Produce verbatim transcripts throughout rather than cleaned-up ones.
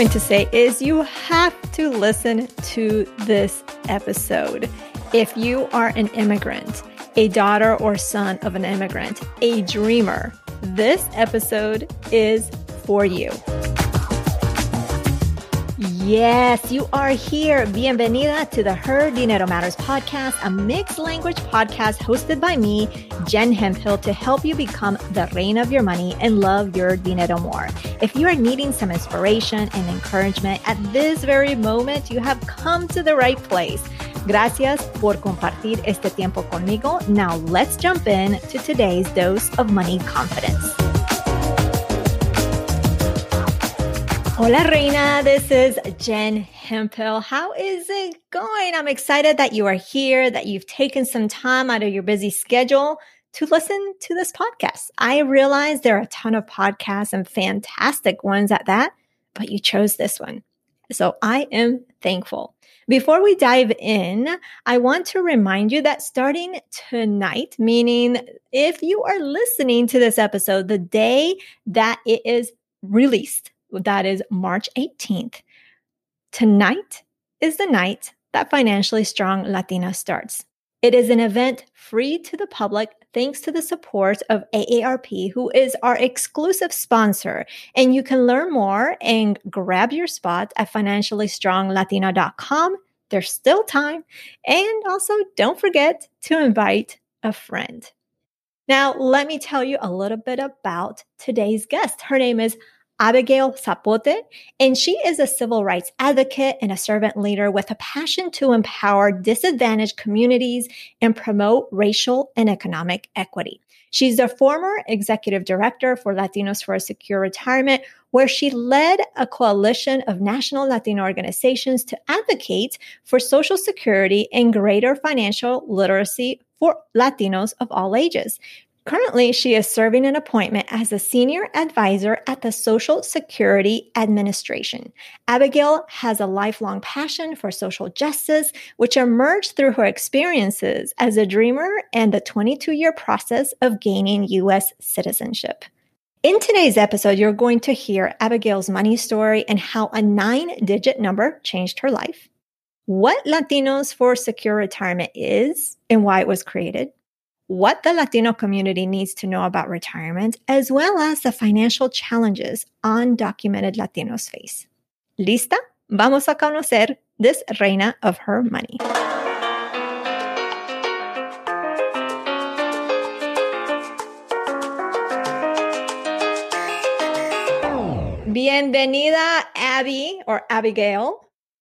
going to say is you have to listen to this episode. If you are an immigrant, a daughter or son of an immigrant, a dreamer, this episode is for you. Yes, you are here. Bienvenida to the Her Dinero Matters podcast, a mixed language podcast hosted by me, Jen Hemphill, to help you become the reina of your money and love your dinero more. If you are needing some inspiration and encouragement at this very moment, you have come to the right place. Gracias por compartir este tiempo conmigo. Now let's jump in to today's dose of money confidence. Hola, Reina. This is Jen Hemphill. How is it going? I'm excited that you are here, that you've taken some time out of your busy schedule to listen to this podcast. I realize there are a ton of podcasts and fantastic ones at that, but you chose this one. So I am thankful. Before we dive in, I want to remind you that starting tonight, meaning if you are listening to this episode the day that it is released, that is March eighteenth. Tonight is the night that Financially Strong Latina starts. It is an event free to the public thanks to the support of A A R P, who is our exclusive sponsor. And you can learn more and grab your spot at financially strong latina dot com. There's still time. And also don't forget to invite a friend. Now, let me tell you a little bit about today's guest. Her name is Abigail Zapote, and she is a civil rights advocate and a servant leader with a passion to empower disadvantaged communities and promote racial and economic equity. She's the former executive director for Latinos for a Secure Retirement, where she led a coalition of national Latino organizations to advocate for Social Security and greater financial literacy for Latinos of all ages. Currently, she is serving an appointment as a senior advisor at the Social Security Administration. Abigail has a lifelong passion for social justice, which emerged through her experiences as a dreamer and the twenty-two-year process of gaining U S citizenship. In today's episode, you're going to hear Abigail's money story and how a nine-digit number changed her life, what Latinos for Secure Retirement is and why it was created, what the Latino community needs to know about retirement, as well as the financial challenges undocumented Latinos face. ¿Lista? Vamos a conocer this reina of her money. Bienvenida, Abby, or Abigail,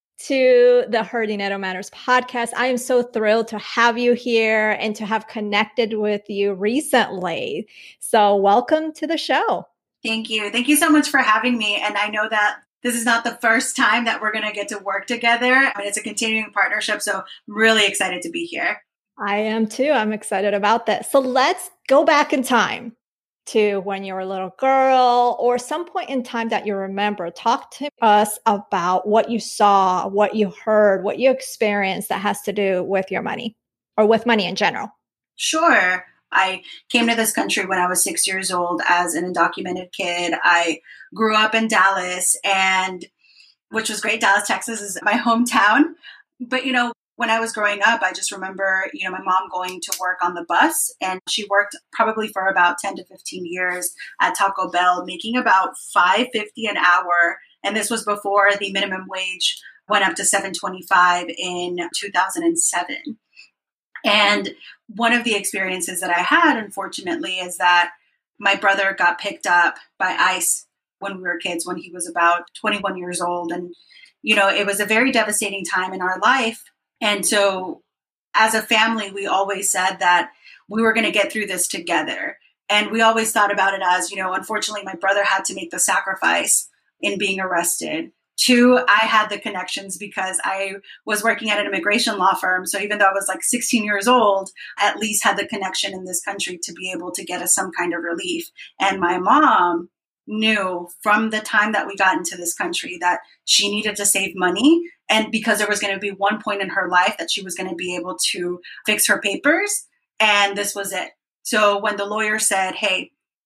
to the Her Dinero Matters podcast. I am so thrilled to have you here and to have connected with you recently. So welcome to the show. Thank you. Thank you so much for having me. And I know that this is not the first time that we're going to get to work together. I mean, it's a continuing partnership. So I'm really excited to be here. I am too. I'm excited about that. So let's go back in time to when you were a little girl or some point in time that you remember. Talk to us about what you saw, what you heard, what you experienced that has to do with your money or with money in general. Sure. I came to this country when I was six years old as an undocumented kid. I grew up in Dallas, and which was great. Dallas, Texas is my hometown. But, you know, when I was growing up, I just remember, you know, my mom going to work on the bus, and she worked probably for about ten to fifteen years at Taco Bell, making about five fifty an hour. And this was before the minimum wage went up to seven twenty-five in two thousand seven. And one of the experiences that I had, unfortunately, is that my brother got picked up by ICE when we were kids, when he was about twenty-one years old. And, you know, it was a very devastating time in our life. And so as a family, we always said that we were going to get through this together. And we always thought about it as, you know, unfortunately, my brother had to make the sacrifice in being arrested. Two, I had the connections because I was working at an immigration law firm. So even though I was like sixteen years old, I at least had the connection in this country to be able to get us some kind of relief. And my mom knew from the time that we got into this country that she needed to save money. And because there was going to be one point in her life that she was going to be able to fix her papers. And this was it. So when the lawyer said, hey,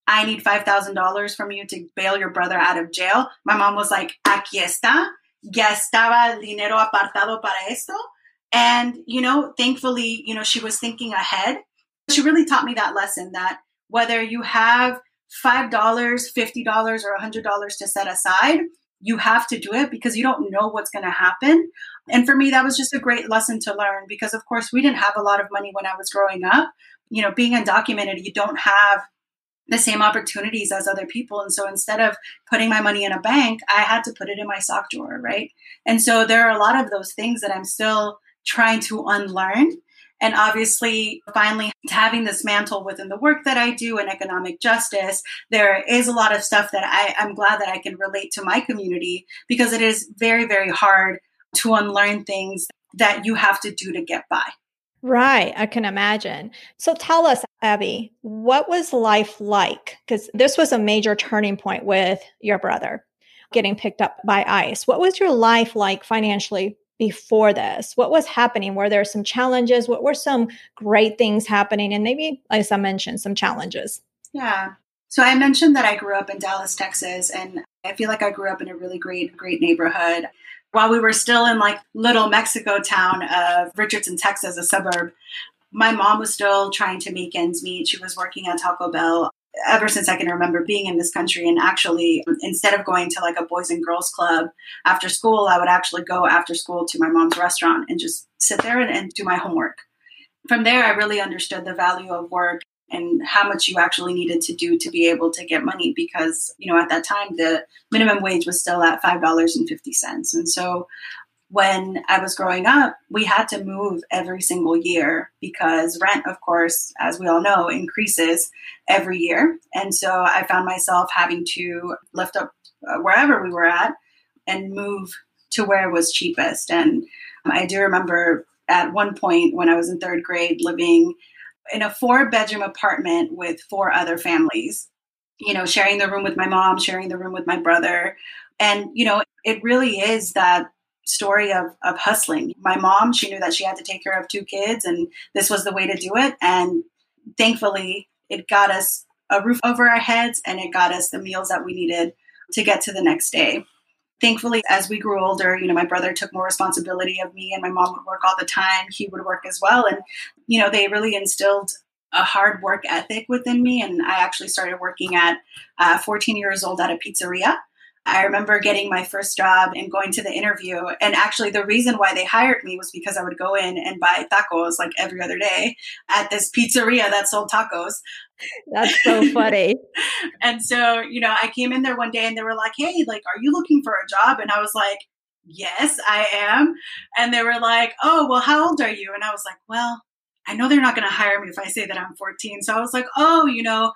I need five thousand dollars from you to bail your brother out of jail. My mom was like, aquí está. Ya estaba el dinero apartado para esto. And, you know, thankfully, you know, she was thinking ahead. She really taught me that lesson that whether you have five dollars, fifty dollars, or one hundred dollars to set aside, you have to do it because you don't know what's going to happen. And for me, that was just a great lesson to learn because, of course, we didn't have a lot of money when I was growing up. You know, being undocumented, you don't have the same opportunities as other people. And so instead of putting my money in a bank, I had to put it in my sock drawer, right? And so there are a lot of those things that I'm still trying to unlearn. And obviously, finally having this mantle within the work that I do in economic justice, there is a lot of stuff that I, I'm glad that I can relate to my community because it is very, very hard to unlearn things that you have to do to get by. Right. I can imagine. So tell us, Abby, what was life like? Because this was a major turning point with your brother getting picked up by ICE. What was your life like financially before this? What was happening? Were there some challenges? What were some great things happening? And maybe, as I mentioned, some challenges. Yeah. So I mentioned that I grew up in Dallas, Texas, and I feel like I grew up in a really great, great neighborhood. While we were still in like little Mexico town of Richardson, Texas, a suburb, my mom was still trying to make ends meet. She was working at Taco Bell ever since I can remember being in this country. And actually, instead of going to like a boys and girls club after school, I would actually go after school to my mom's restaurant and just sit there and, and do my homework. From there, I really understood the value of work and how much you actually needed to do to be able to get money because, you know, at that time, the minimum wage was still at five dollars and fifty cents. And so when I was growing up, we had to move every single year because rent, of course, as we all know, increases every year. And so I found myself having to lift up uh, wherever we were at and move to where it was cheapest. And I do remember at one point when I was in third grade living in a four bedroom apartment with four other families, you know, sharing the room with my mom, sharing the room with my brother. And, you know, it really is that story of, of hustling. My mom, she knew that she had to take care of two kids and this was the way to do it. And thankfully it got us a roof over our heads and it got us the meals that we needed to get to the next day. Thankfully, as we grew older, you know, my brother took more responsibility of me and my mom would work all the time. He would work as well. And, you know, they really instilled a hard work ethic within me. And I actually started working at uh, fourteen years old at a pizzeria. I remember getting my first job and going to the interview. And actually the reason why they hired me was because I would go in and buy tacos like every other day at this pizzeria that sold tacos. That's so funny. And so, you know, I came in there one day and they were like, hey, like, are you looking for a job? And I was like, yes, I am. And they were like, oh, well, how old are you? And I was like, well, I know they're not going to hire me if I say that I'm fourteen. So I was like, oh, you know,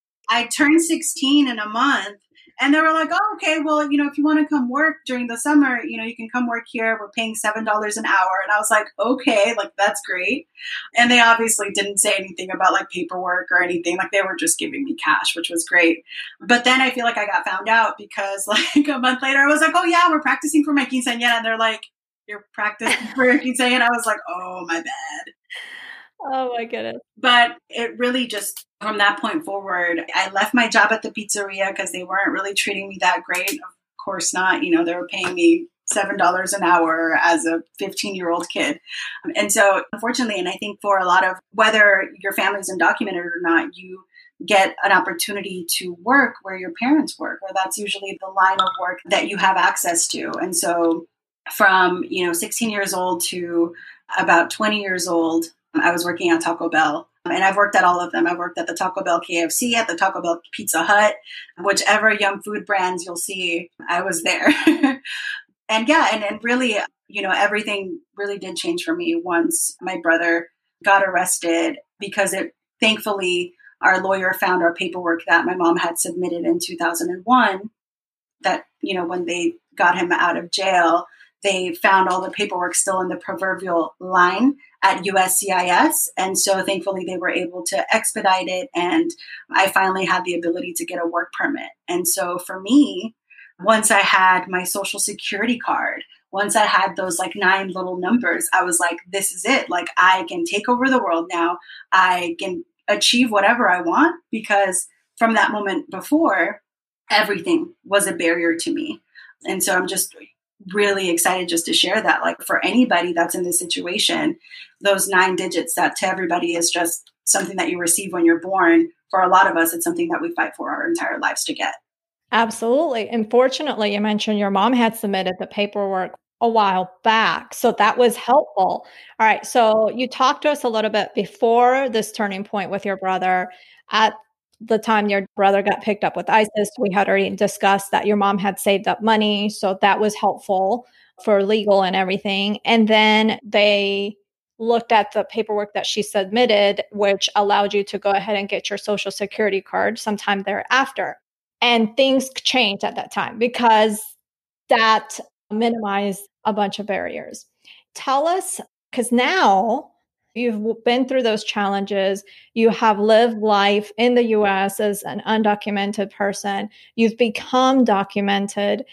I turned sixteen in a month. And they were like, oh, okay, well, you know, if you want to come work during the summer, you know, you can come work here. We're paying seven dollars an hour. And I was like, okay, like, that's great. And they obviously didn't say anything about like paperwork or anything. Like they were just giving me cash, which was great. But then I feel like I got found out because like a month later, I was like, oh yeah, we're practicing for my quinceañera. And they're like, you're practicing for your quinceañera? I was like, oh, my bad. Oh my goodness. But it really just, from that point forward, I left my job at the pizzeria because they weren't really treating me that great. Of course not. You know, they were paying me seven dollars an hour as a fifteen-year-old kid. And so, unfortunately, and I think for a lot of, whether your family's undocumented or not, you get an opportunity to work where your parents work, or that's usually the line of work that you have access to. And so from, you know, sixteen years old to about twenty years old, I was working at Taco Bell. And I've worked at all of them. I've worked at the Taco Bell K F C, at the Taco Bell Pizza Hut, whichever young food brands you'll see, I was there. And yeah, and, and really, you know, everything really did change for me once my brother got arrested because it, thankfully, our lawyer found our paperwork that my mom had submitted in two thousand one that, you know, when they got him out of jail, they found all the paperwork still in the proverbial line at U S C I S. And so thankfully they were able to expedite it. And I finally had the ability to get a work permit. And so for me, once I had my social security card, once I had those like nine little numbers, I was like, this is it. Like I can take over the world now. I can achieve whatever I want because from that moment before, everything was a barrier to me. And so I'm just really excited just to share that, like for anybody that's in this situation, those nine digits that to everybody is just something that you receive when you're born. For a lot of us, it's something that we fight for our entire lives to get. Absolutely. And fortunately, you mentioned your mom had submitted the paperwork a while back. So that was helpful. All right. So you talked to us a little bit before this turning point with your brother. At the time your brother got picked up with ISIS, we had already discussed that your mom had saved up money. So that was helpful for legal and everything. And then they looked at the paperwork that she submitted, which allowed you to go ahead and get your social security card sometime thereafter. And things changed at that time because that minimized a bunch of barriers. Tell us, because now you've been through those challenges, you have lived life in the U S as an undocumented person, you've become documented,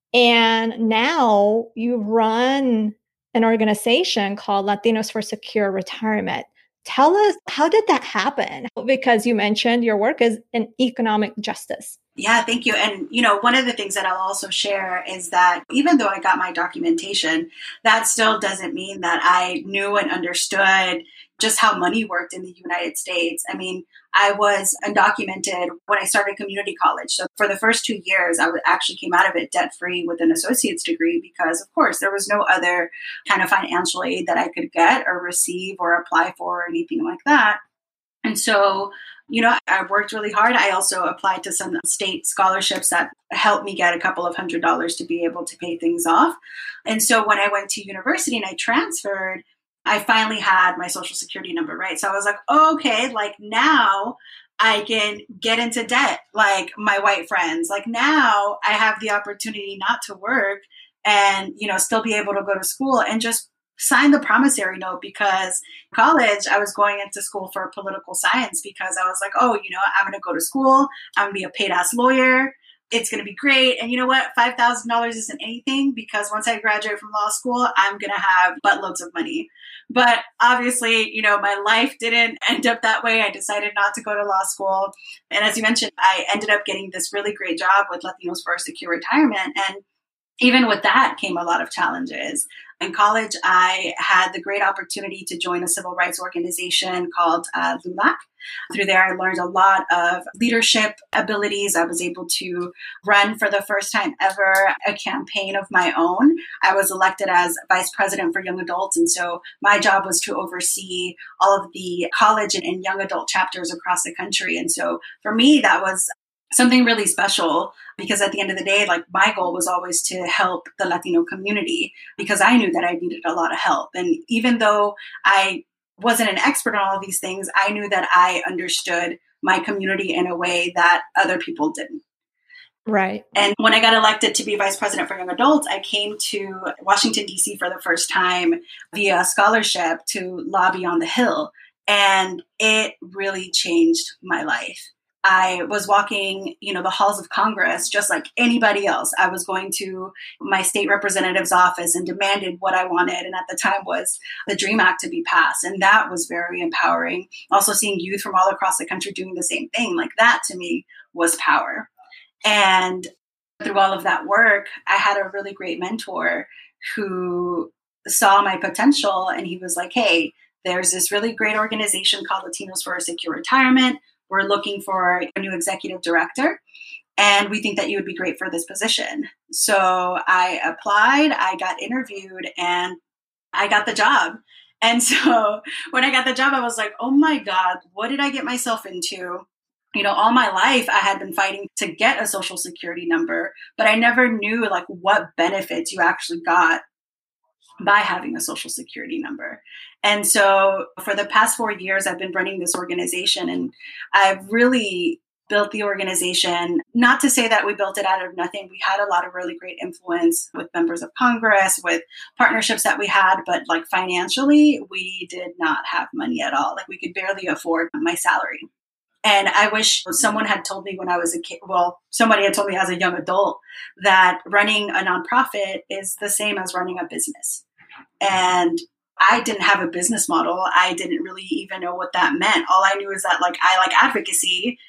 and now you run an organization called Latinos for Secure Retirement. Tell us, how did that happen? Because you mentioned your work is in economic justice. Yeah, thank you. And, you know, one of the things that I'll also share is that even though I got my documentation, that still doesn't mean that I knew and understood just how money worked in the United States. I mean, I was undocumented when I started community college. So for the first two years, I actually came out of it debt-free with an associate's degree because, of course, there was no other kind of financial aid that I could get or receive or apply for or anything like that. And so, you know, I worked really hard. I also applied to some state scholarships that helped me get a couple of hundred dollars to be able to pay things off. And so when I went to university and I transferred, I finally had my social security number, right? So I was like, oh, okay, like now I can get into debt like my white friends. Like now I have the opportunity not to work and, you know, still be able to go to school and just sign the promissory note, because college, I was going into school for political science because I was like, oh, you know, I'm going to go to school. I'm going to be a paid ass lawyer. It's going to be great. And you know what? five thousand dollars isn't anything because once I graduate from law school, I'm going to have buttloads of money. But obviously, you know, my life didn't end up that way. I decided not to go to law school. And as you mentioned, I ended up getting this really great job with Latinos for Secure Retirement. And even with that came a lot of challenges. In college, I had the great opportunity to join a civil rights organization called uh, LULAC. Through there, I learned a lot of leadership abilities. I was able to run for the first time ever a campaign of my own. I was elected as vice president for young adults. And so my job was to oversee all of the college and, and young adult chapters across the country. And so for me, that was something really special because at the end of the day, like my goal was always to help the Latino community because I knew that I needed a lot of help. And even though I wasn't an expert on all these things, I knew that I understood my community in a way that other people didn't. Right. And when I got elected to be vice president for young adults, I came to Washington, D C for the first time via scholarship to lobby on the Hill. And it really changed my life. I was walking, you know, the halls of Congress just like anybody else. I was going to my state representative's office and demanded what I wanted. And at the time was the DREAM Act to be passed. And that was very empowering. Also seeing youth from all across the country doing the same thing, like that to me was power. And through all of that work, I had a really great mentor who saw my potential. And he was like, hey, there's this really great organization called Latinos for Secure Retirement. We're looking for a new executive director, and we think that you would be great for this position. So I applied, I got interviewed, and I got the job. And so when I got the job, I was like, oh my God, what did I get myself into? You know, all my life I had been fighting to get a social security number, but I never knew like what benefits you actually got by having a social security number. And so for the past four years, I've been running this organization, and I've really built the organization. Not to say that we built it out of nothing. We had a lot of really great influence with members of Congress, with partnerships that we had, but like financially, we did not have money at all. Like we could barely afford my salary. And I wish someone had told me when I was a kid, well, somebody had told me as a young adult that running a nonprofit is the same as running a business. And I didn't have a business model. I didn't really even know what that meant. All I knew is that like I like advocacy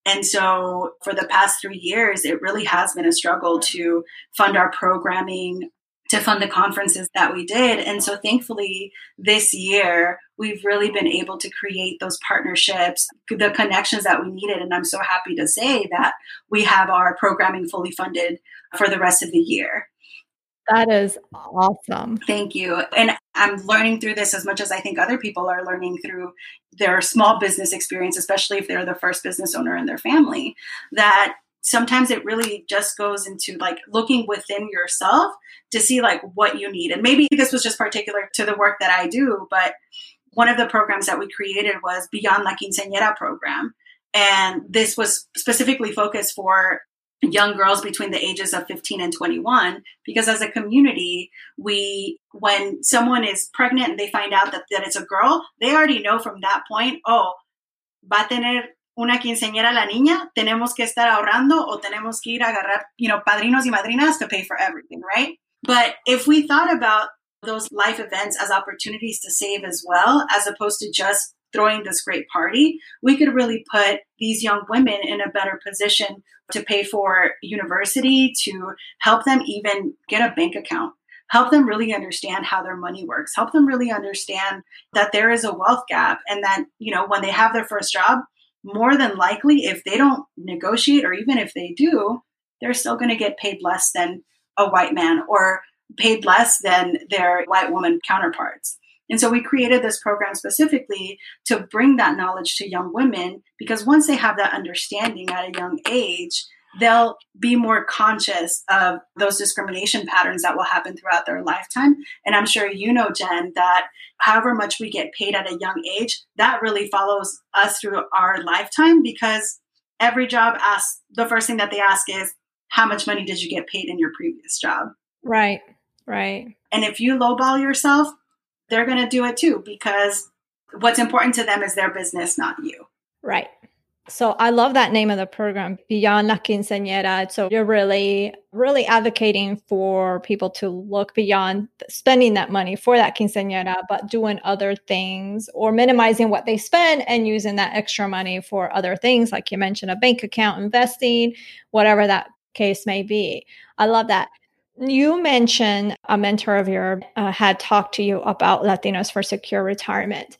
And so for the past three years, it really has been a struggle to fund our programming, to fund the conferences that we did. And so thankfully, this year, we've really been able to create those partnerships, the connections that we needed. And I'm so happy to say that we have our programming fully funded for the rest of the year. That is awesome. Thank you. And I'm learning through this as much as I think other people are learning through their small business experience, especially if they're the first business owner in their family, that sometimes it really just goes into like looking within yourself to see like what you need. And maybe this was just particular to the work that I do, but one of the programs that we created was Beyond La Quinceañera program. And this was specifically focused for young girls between the ages of fifteen and twenty-one, because as a community, we, when someone is pregnant and they find out that, that it's a girl, they already know from that point, oh, va a tener una quinceañera la niña, tenemos que estar ahorrando o tenemos que ir a agarrar, you know, padrinos y madrinas to pay for everything, right? But if we thought about those life events as opportunities to save as well, as opposed to just throwing this great party, we could really put these young women in a better position to pay for university, to help them even get a bank account, help them really understand how their money works, help them really understand that there is a wealth gap, and that, you know, when they have their first job, more than likely, if they don't negotiate, or even if they do, they're still going to get paid less than a white man or paid less than their white woman counterparts. And so we created this program specifically to bring that knowledge to young women, because once they have that understanding at a young age, they'll be more conscious of those discrimination patterns that will happen throughout their lifetime. And I'm sure you know, Jen, that however much we get paid at a young age, that really follows us through our lifetime, because every job asks, the first thing that they ask is, how much money did you get paid in your previous job? Right, right. And if you lowball yourself, they're going to do it too, because what's important to them is their business, not you. Right. So I love that name of the program, Beyond La Quinceañera. So you're really, really advocating for people to look beyond spending that money for that quinceañera, but doing other things, or minimizing what they spend and using that extra money for other things, like you mentioned, a bank account, investing, whatever that case may be. I love that. You mentioned a mentor of yours uh, had talked to you about Latinos for Secure Retirement.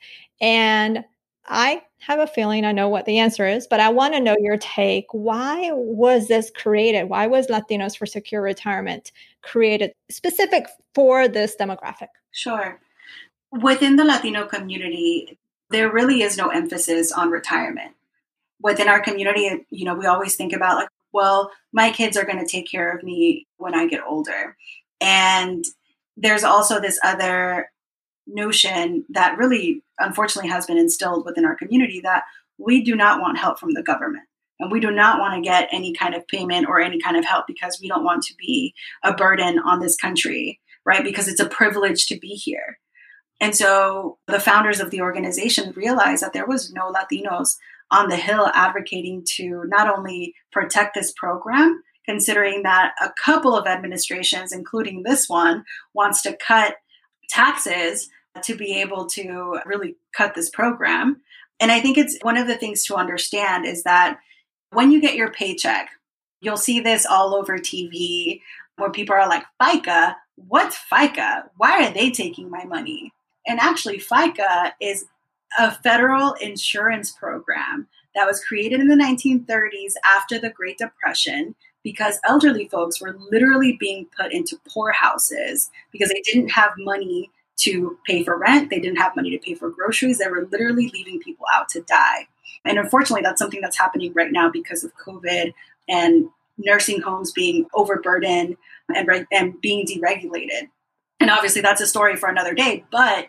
And I have a feeling I know what the answer is, but I want to know your take. Why was this created? Why was Latinos for Secure Retirement created specific for this demographic? Sure. Within the Latino community, there really is no emphasis on retirement. Within our community, you know, we always think about like, well, my kids are going to take care of me when I get older. And there's also this other notion that really, unfortunately, has been instilled within our community, that we do not want help from the government. And we do not want to get any kind of payment or any kind of help, because we don't want to be a burden on this country, right? Because it's a privilege to be here. And so the founders of the organization realized that there was no Latinos on the Hill advocating to not only protect this program, considering that a couple of administrations, including this one, wants to cut taxes to be able to really cut this program. And I think it's one of the things to understand is that when you get your paycheck, you'll see this all over T V where people are like, FICA, what's FICA? Why are they taking my money? And actually, FICA is a federal insurance program that was created in the nineteen thirties after the Great Depression, because elderly folks were literally being put into poorhouses because they didn't have money to pay for rent. They didn't have money to pay for groceries. They were literally leaving people out to die. And unfortunately, that's something that's happening right now because of COVID and nursing homes being overburdened and, re- and being deregulated. And obviously, that's a story for another day. But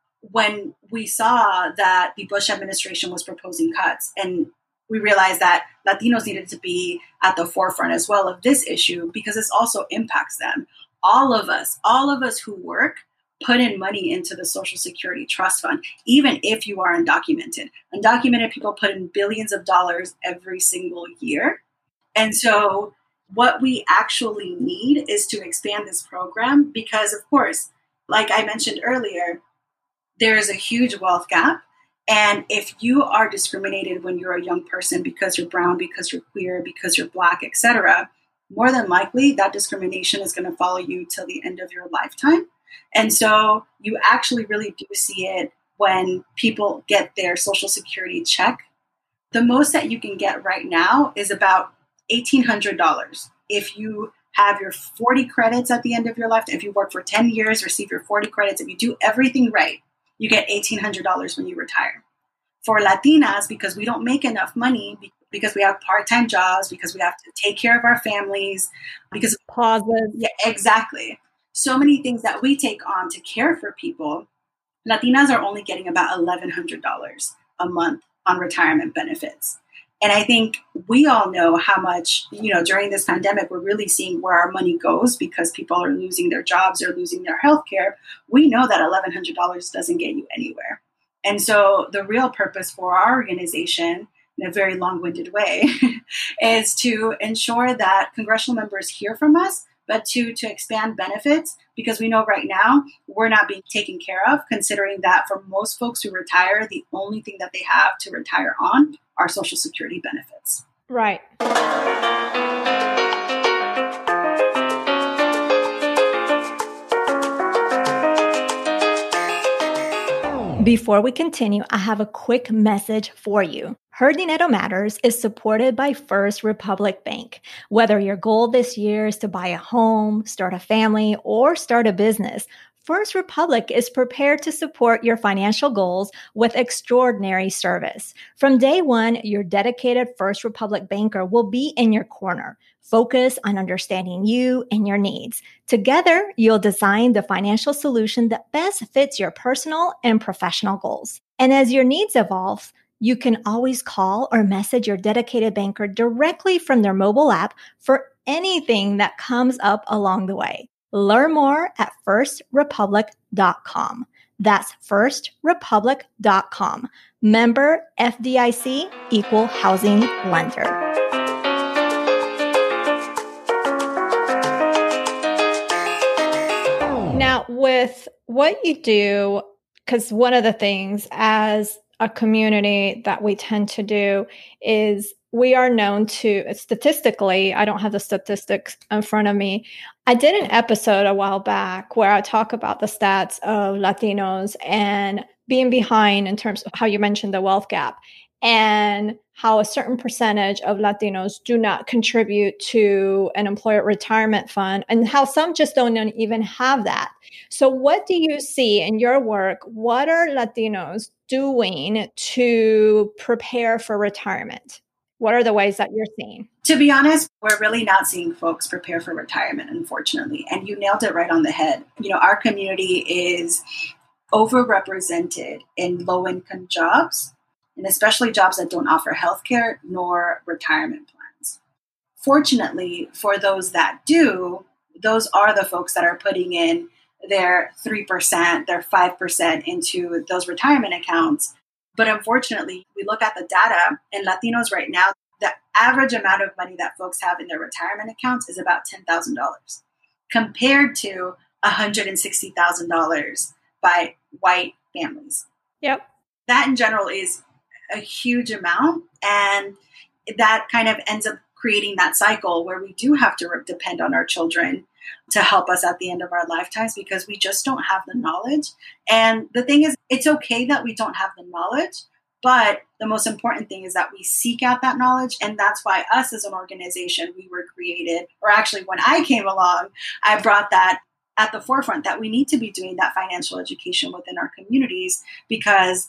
when we saw that the Bush administration was proposing cuts, and we realized that Latinos needed to be at the forefront as well of this issue, because this also impacts them. All of us, all of us who work, put in money into the Social Security Trust Fund, even if you are undocumented. Undocumented people put in billions of dollars every single year. And so what we actually need is to expand this program, because, of course, like I mentioned earlier, there is a huge wealth gap. And if you are discriminated when you're a young person because you're brown, because you're queer, because you're Black, et cetera, more than likely that discrimination is going to follow you till the end of your lifetime. And so you actually really do see it when people get their Social Security check. The most that you can get right now is about eighteen hundred dollars. If you have your forty credits at the end of your life, if you work for ten years, receive your forty credits, if you do everything right, you get eighteen hundred dollars when you retire. For Latinas, because we don't make enough money, because we have part-time jobs, because we have to take care of our families, because pauses. Yeah, exactly. So many things that we take on to care for people. Latinas are only getting about eleven hundred dollars a month on retirement benefits. And I think we all know how much, you know, during this pandemic, we're really seeing where our money goes because people are losing their jobs or losing their health care. We know that eleven hundred dollars doesn't get you anywhere. And so the real purpose for our organization, in a very long-winded way, is to ensure that congressional members hear from us, but to, to expand benefits, because we know right now we're not being taken care of, considering that for most folks who retire, the only thing that they have to retire on are Social Security benefits. Right. Before we continue, I have a quick message for you. Her Dinero Matters is supported by First Republic Bank. Whether your goal this year is to buy a home, start a family, or start a business, First Republic is prepared to support your financial goals with extraordinary service. From day one, your dedicated First Republic banker will be in your corner. Focus on understanding you and your needs. Together, you'll design the financial solution that best fits your personal and professional goals. And as your needs evolve, you can always call or message your dedicated banker directly from their mobile app for anything that comes up along the way. Learn more at first republic dot com. That's first republic dot com. Member F D I C, Equal Housing Lender. Now, with what you do, because one of the things as a community that we tend to do is we are known to, statistically, I don't have the statistics in front of me. I did an episode a while back where I talk about the stats of Latinos and being behind in terms of how you mentioned the wealth gap and how a certain percentage of Latinos do not contribute to an employer retirement fund and how some just don't even have that. So what do you see in your work? What are Latinos doing to prepare for retirement? What are the ways that you're seeing? To be honest, we're really not seeing folks prepare for retirement, unfortunately. And you nailed it right on the head. You know, our community is overrepresented in low-income jobs, and especially jobs that don't offer healthcare nor retirement plans. Fortunately, for those that do, those are the folks that are putting in their three percent, their five percent into those retirement accounts. But unfortunately, we look at the data, and Latinos right now, the average amount of money that folks have in their retirement accounts is about ten thousand dollars, compared to one hundred sixty thousand dollars by white families. Yep. That in general is a huge amount, and that kind of ends up creating that cycle where we do have to depend on our children to help us at the end of our lifetimes because we just don't have the knowledge. And the thing is, it's okay that we don't have the knowledge, but the most important thing is that we seek out that knowledge. And that's why us as an organization, we were created, or actually when I came along, I brought that at the forefront that we need to be doing that financial education within our communities, because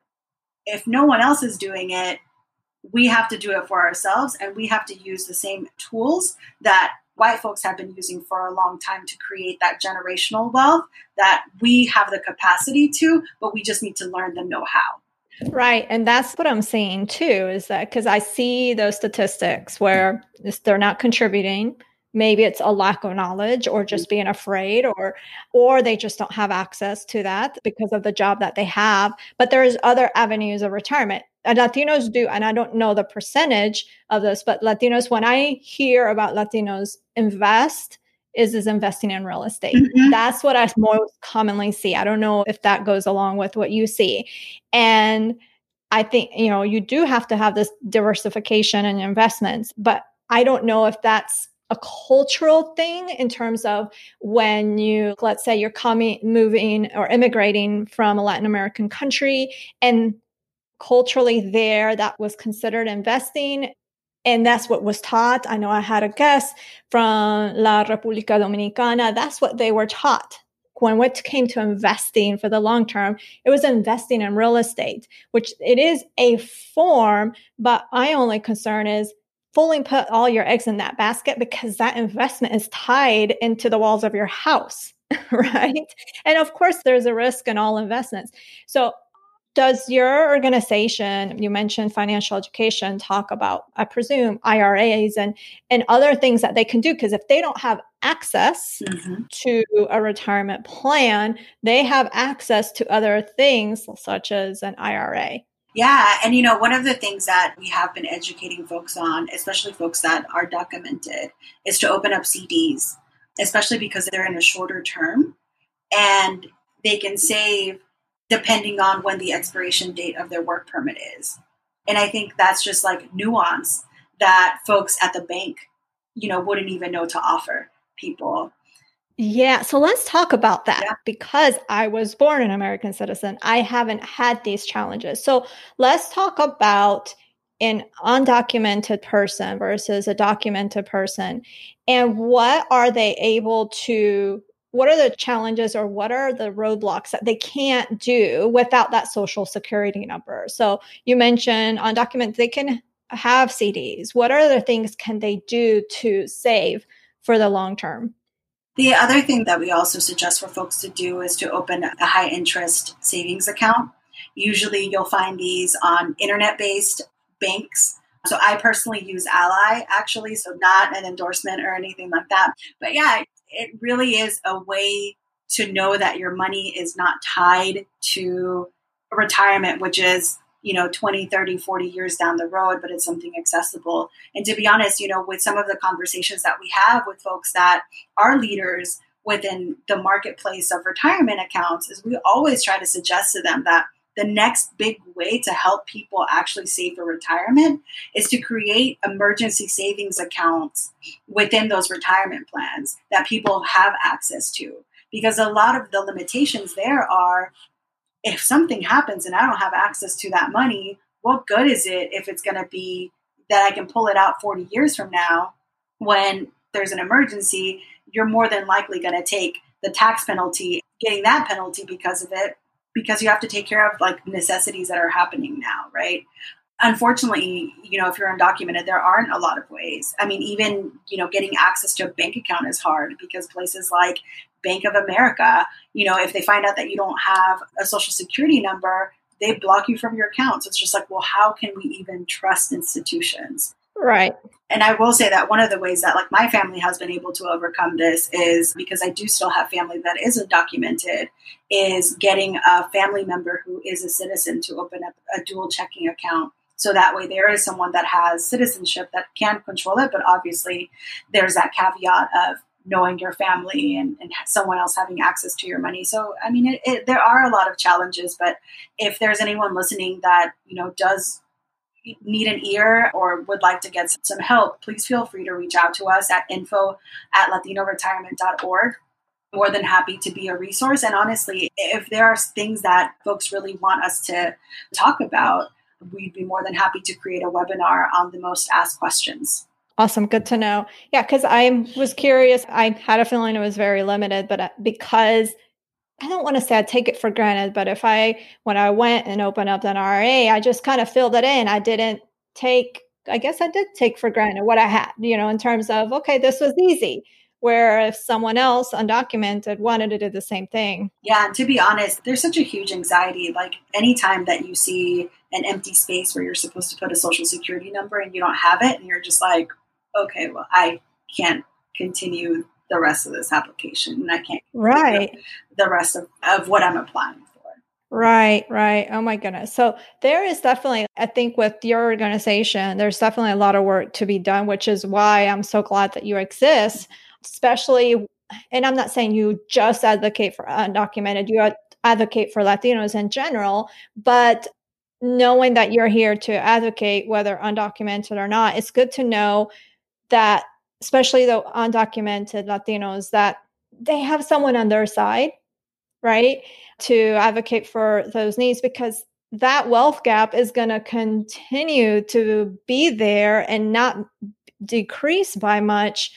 if no one else is doing it, we have to do it for ourselves, and we have to use the same tools that white folks have been using for a long time to create that generational wealth that we have the capacity to, but we just need to learn the know-how. Right. And that's what I'm saying too, is that because I see those statistics where they're not contributing. Maybe it's a lack of knowledge or just being afraid, or or they just don't have access to that because of the job that they have. But there's other avenues of retirement. And Latinos do, and I don't know the percentage of this, but Latinos, when I hear about Latinos invest, is is investing in real estate. Mm-hmm. That's what I most commonly see. I don't know if that goes along with what you see. And I think, you know, you do have to have this diversification and investments, but I don't know if that's a cultural thing in terms of when you, let's say you're coming, moving or immigrating from a Latin American country, and culturally there that was considered investing. And that's what was taught. I know I had a guest from La República Dominicana. That's what they were taught. When it came to investing for the long term, it was investing in real estate, which it is a form, but my only concern is fully put all your eggs in that basket, because that investment is tied into the walls of your house, right? And of course, there's a risk in all investments. So does your organization, you mentioned financial education, talk about, I presume, I R As and, and other things that they can do? Because if they don't have access mm-hmm. to a retirement plan, they have access to other things such as an I R A. Yeah. And, you know, one of the things that we have been educating folks on, especially folks that are documented, is to open up C Ds, especially because they're in a shorter term and they can save depending on when the expiration date of their work permit is. And I think that's just like nuance that folks at the bank, you know, wouldn't even know to offer people. Yeah. So let's talk about that yeah. because I was born an American citizen. I haven't had these challenges. So let's talk about an undocumented person versus a documented person, and what are they able to, what are the challenges or what are the roadblocks that they can't do without that social security number? So you mentioned undocumented, they can have C Ds. What other things can they do to save for the long term? The other thing that we also suggest for folks to do is to open a high interest savings account. Usually you'll find these on internet-based banks. So I personally use Ally, actually, so not an endorsement or anything like that. But yeah, it really is a way to know that your money is not tied to retirement, which is, you know, twenty, thirty, forty years down the road, but it's something accessible. And to be honest, you know, with some of the conversations that we have with folks that are leaders within the marketplace of retirement accounts, is we always try to suggest to them that the next big way to help people actually save for retirement is to create emergency savings accounts within those retirement plans that people have access to. Because a lot of the limitations there are, if something happens and I don't have access to that money, what good is it if it's going to be that I can pull it out forty years from now when there's an emergency? You're more than likely going to take the tax penalty, getting that penalty because of it, because you have to take care of like necessities that are happening now, right? Unfortunately, you know, if you're undocumented, there aren't a lot of ways. I mean, even, you know, getting access to a bank account is hard because places like Bank of America, you know, if they find out that you don't have a social security number, they block you from your account. So it's just like, well, how can we even trust institutions? Right. And I will say that one of the ways that like my family has been able to overcome this is, because I do still have family that is undocumented, is getting a family member who is a citizen to open up a dual checking account. So that way there is someone that has citizenship that can control it. But obviously there's that caveat of knowing your family and, and someone else having access to your money. So, I mean, it, it, there are a lot of challenges, but if there's anyone listening that, you know, does need an ear or would like to get some help, please feel free to reach out to us at info at latino retirement dot org. More than happy to be a resource. And honestly, if there are things that folks really want us to talk about, we'd be more than happy to create a webinar on the most asked questions. Awesome. Good to know. Yeah, because I was curious. I had a feeling it was very limited, but because I don't want to say I take it for granted, but if I, when I went and opened up an R A, I just kind of filled it in. I didn't take, I guess I did take for granted what I had, you know, in terms of, okay, this was easy. Where if someone else undocumented wanted to do the same thing. Yeah. And to be honest, there's such a huge anxiety. Like anytime that you see an empty space where you're supposed to put a social security number and you don't have it, and you're just like, okay, well, I can't continue the rest of this application, and I can't right the rest of, of what I'm applying for. Right, right. Oh my goodness. So there is definitely, I think with your organization, there's definitely a lot of work to be done, which is why I'm so glad that you exist, especially, and I'm not saying you just advocate for undocumented, you advocate for Latinos in general, but knowing that you're here to advocate, whether undocumented or not, it's good to know that, especially the undocumented Latinos, that they have someone on their side, right, to advocate for those needs, because that wealth gap is going to continue to be there and not decrease by much,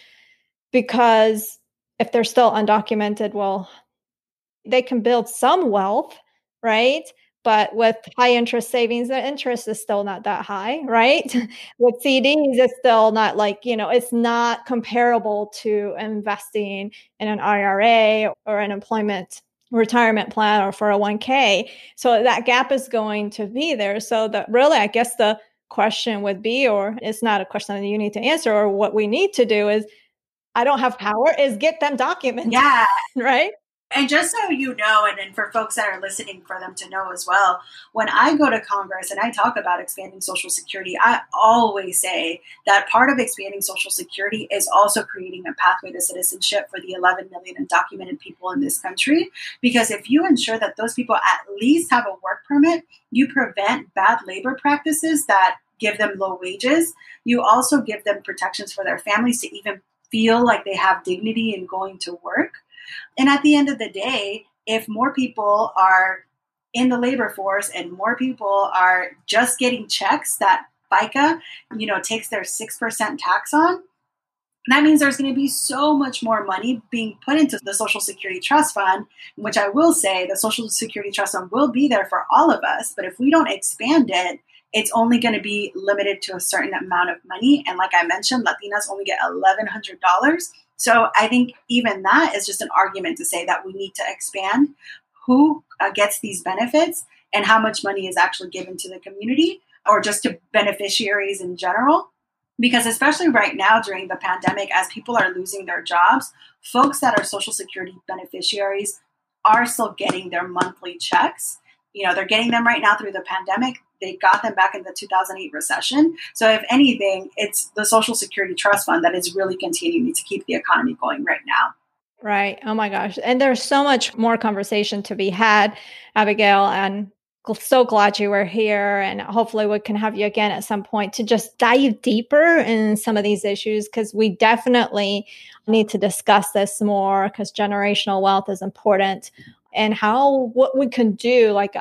because if they're still undocumented, well, they can build some wealth, right? But with high interest savings, the interest is still not that high, right? With C Ds, it's still not like, you know, it's not comparable to investing in an I R A or an employment retirement plan or four oh one k. So that gap is going to be there. So that really, I guess the question would be, or it's not a question that you need to answer, or what we need to do is, I don't have power, is get them documented. Yeah. Right? And just so you know, and, and for folks that are listening, for them to know as well, when I go to Congress and I talk about expanding Social Security, I always say that part of expanding Social Security is also creating a pathway to citizenship for the eleven million undocumented people in this country. Because if you ensure that those people at least have a work permit, you prevent bad labor practices that give them low wages. You also give them protections for their families to even feel like they have dignity in going to work. And at the end of the day, if more people are in the labor force and more people are just getting checks that FICA, you know, takes their six percent tax on, that means there's going to be so much more money being put into the Social Security Trust Fund, which I will say the Social Security Trust Fund will be there for all of us. But if we don't expand it, it's only going to be limited to a certain amount of money. And like I mentioned, Latinas only get eleven hundred dollars. So I think even that is just an argument to say that we need to expand who uh, gets these benefits and how much money is actually given to the community or just to beneficiaries in general. Because especially right now during the pandemic, as people are losing their jobs, folks that are Social Security beneficiaries are still getting their monthly checks. You know, they're getting them right now through the pandemic. They got them back in the two thousand eight recession. So if anything, it's the Social Security Trust Fund that is really continuing to keep the economy going right now. Right. Oh my gosh. And there's so much more conversation to be had, Abigail, and so glad you were here. And hopefully we can have you again at some point to just dive deeper in some of these issues, because we definitely need to discuss this more, because generational wealth is important, and how, what we can do. Like,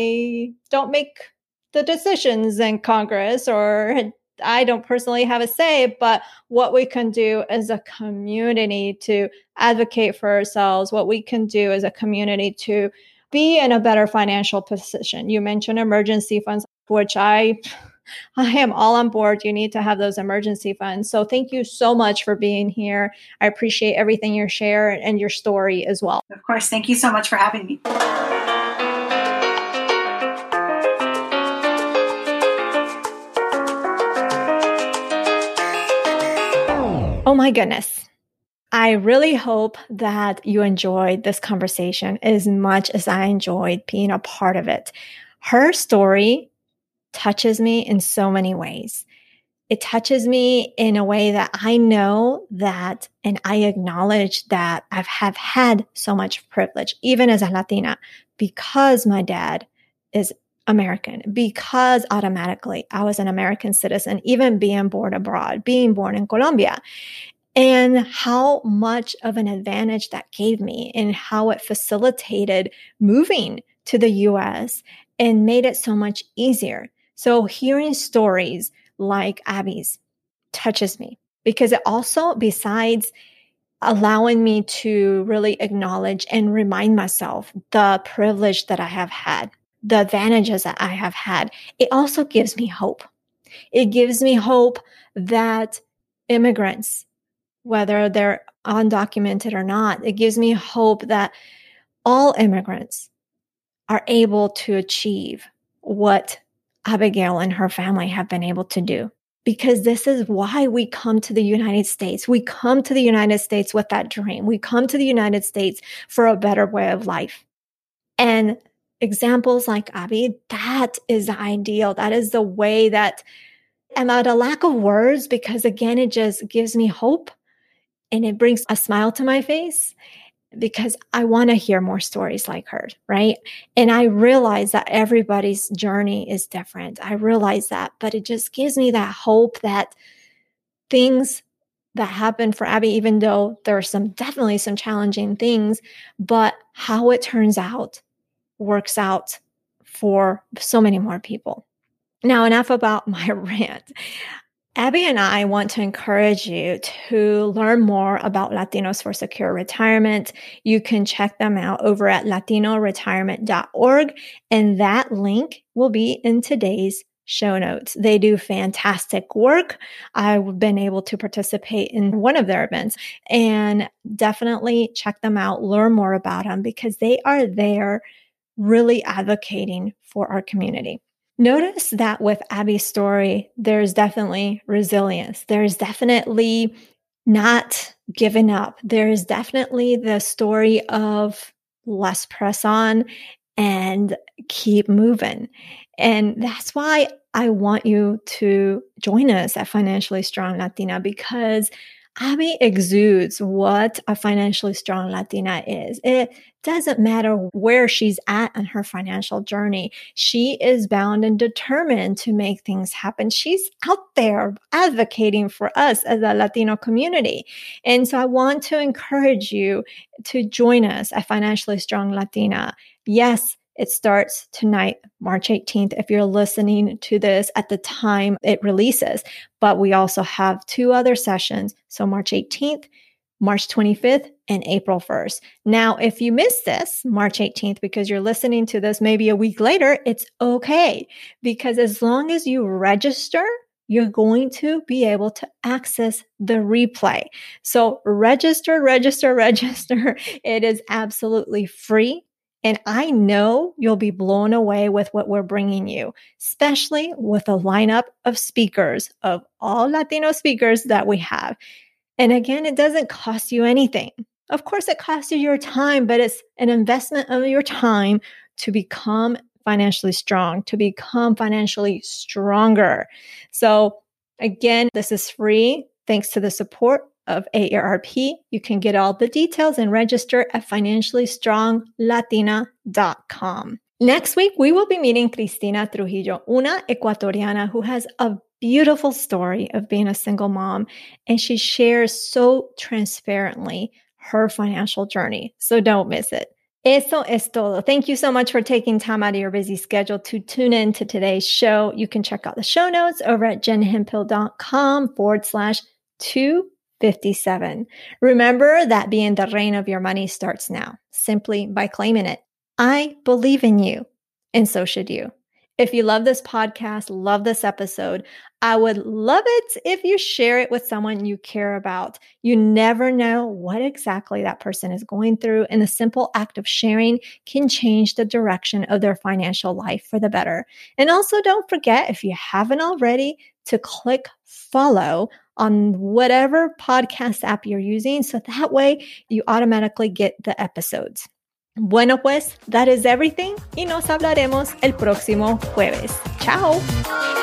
I don't make the decisions in Congress, or I don't personally have a say, but what we can do as a community to advocate for ourselves, what we can do as a community to be in a better financial position. You mentioned emergency funds, which I I am all on board. You need to have those emergency funds. So thank you so much for being here. I appreciate everything you share and your story as well. Of course. Thank you so much for having me. Oh my goodness. I really hope that you enjoyed this conversation as much as I enjoyed being a part of it. Her story touches me in so many ways. It touches me in a way that I know that, and I acknowledge that I have had so much privilege, even as a Latina, because my dad is American, because automatically I was an American citizen, even being born abroad, being born in Colombia. And how much of an advantage that gave me, and how it facilitated moving to the U S and made it so much easier. So hearing stories like Abby's touches me, because it also, besides allowing me to really acknowledge and remind myself the privilege that I have had, the advantages that I have had, it also gives me hope. It gives me hope that immigrants, whether they're undocumented or not, it gives me hope that all immigrants are able to achieve what Abigail and her family have been able to do. Because this is why we come to the United States. We come to the United States with that dream. We come to the United States for a better way of life. And examples like Abby, that is the ideal. That is the way that I'm at a lack of words, because again, it just gives me hope. And it brings a smile to my face, because I want to hear more stories like her, right? And I realize that everybody's journey is different. I realize that, but it just gives me that hope that things that happen for Abby, even though there are some definitely some challenging things, but how it turns out works out for so many more people. Now, enough about my rant. Abby and I want to encourage you to learn more about Latinos for Secure Retirement. You can check them out over at latino retirement dot org, and that link will be in today's show notes. They do fantastic work. I've been able to participate in one of their events, and definitely check them out, learn more about them, because they are there really advocating for our community. Notice that with Abby's story, there's definitely resilience. There's definitely not giving up. There's definitely the story of let's press on and keep moving. And that's why I want you to join us at Financially Strong Latina, because Abby exudes what a financially strong Latina is. It doesn't matter where she's at on her financial journey. She is bound and determined to make things happen. She's out there advocating for us as a Latino community. And so I want to encourage you to join us at Financially Strong Latina. Yes, it starts tonight, March eighteenth, if you're listening to this at the time it releases. But we also have two other sessions. So March eighteenth, March twenty-fifth, and April first. Now, if you missed this, March eighteenth, because you're listening to this maybe a week later, it's okay. Because as long as you register, you're going to be able to access the replay. So register, register, register. It is absolutely free. And I know you'll be blown away with what we're bringing you, especially with a lineup of speakers, of all Latino speakers that we have. And again, it doesn't cost you anything. Of course, it costs you your time, but it's an investment of your time to become financially strong, to become financially stronger. So again, this is free thanks to the support of A A R P. You can get all the details and register at financially strong latina dot com. Next week, we will be meeting Cristina Trujillo, una ecuatoriana who has a beautiful story of being a single mom, and she shares so transparently her financial journey. So don't miss it. Eso es todo. Thank you so much for taking time out of your busy schedule to tune in to today's show. You can check out the show notes over at jenhemphill.com forward slash two. fifty-seven. Remember that being the reign of your money starts now, simply by claiming it. I believe in you, and so should you. If you love this podcast, love this episode, I would love it if you share it with someone you care about. You never know what exactly that person is going through, and the simple act of sharing can change the direction of their financial life for the better. And also, don't forget, if you haven't already, to click follow on whatever podcast app you're using, so that way you automatically get the episodes. Bueno, pues, that is everything, y nos hablaremos el próximo jueves. Chao.